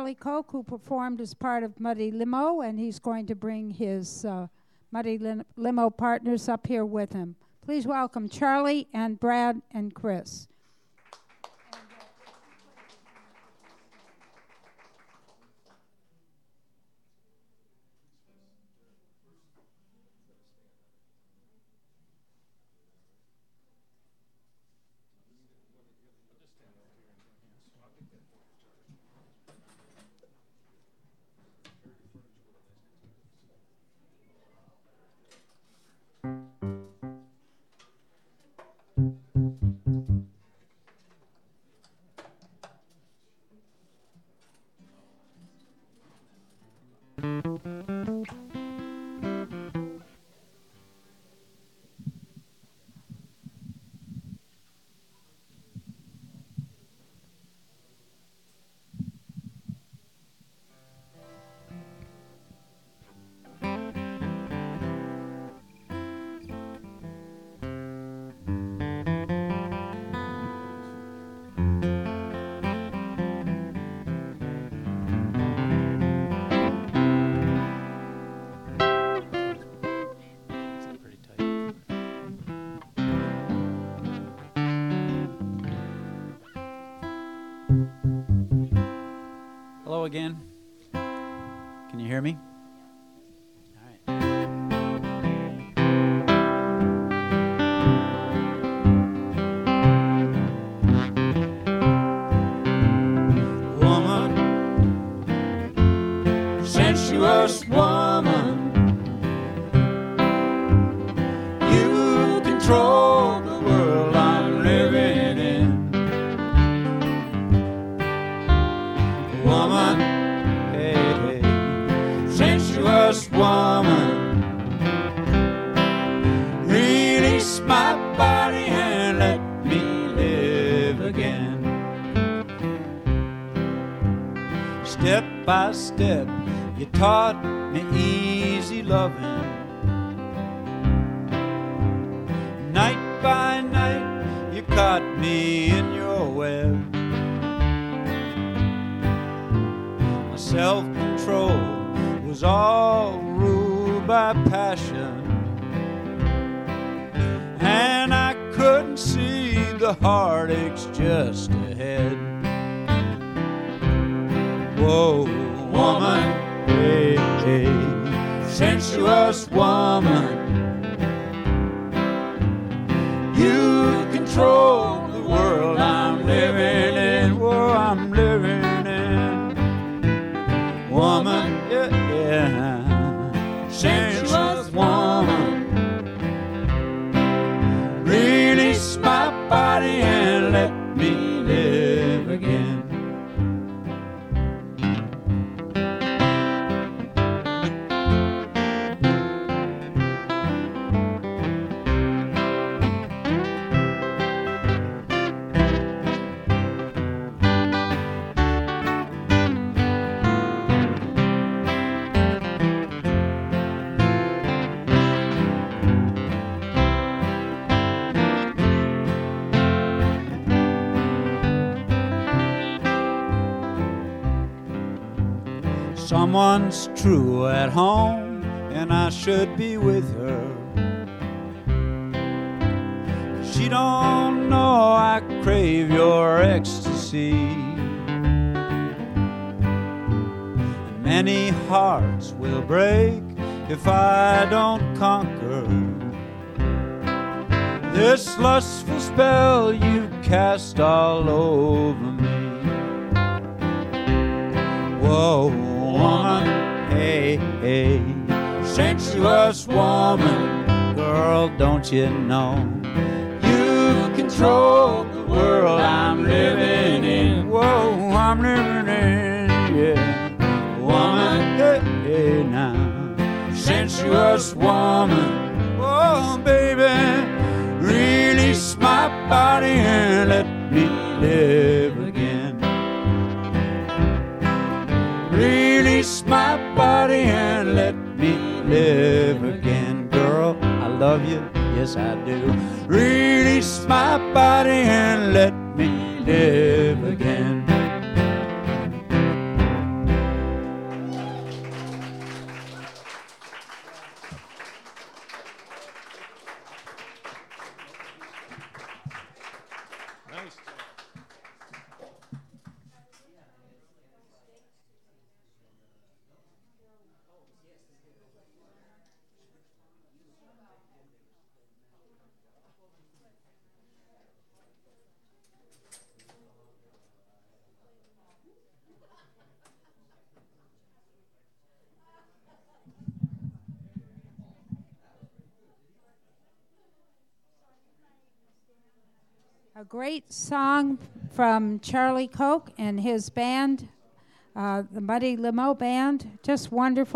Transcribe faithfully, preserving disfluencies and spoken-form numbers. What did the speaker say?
Charlie Koch, who performed as part of Muddy Limo, and he's going to bring his uh, Muddy Lim- Limo partners up here with him. Please welcome Charlie and Brad and Chris. Again. Can you hear me? All right. Woman, sensuous woman, you control the world I'm living in. Woman, woman, release my body and let me live again. Step by step, you taught me easy loving. Night by night, you caught me in your web. My self-control was all ruled by passion, and I couldn't see the heartaches just ahead. Whoa, woman, hey, hey, sensuous woman, you control the world I'm living in. Whoa, I'm living in. Woman, yeah, yeah, sensuous woman, release my body and let me live again. Someone's true at home, and I should be with her. She don't know I crave your ecstasy. And many hearts will break if I don't conquer this lustful spell you cast all over me. Whoa, woman, hey, hey, sensuous woman, girl, don't you know you control the world I'm living in. Whoa, I'm living in, yeah. Woman, hey, hey, now, sensuous woman, oh, baby, release my body and let me live again. Release my body and let me live again. Girl, I love you, yes I do. Release my body and let me live again. A great song from Charlie Koch and his band, uh, the Muddy Limo Band. Just wonderful.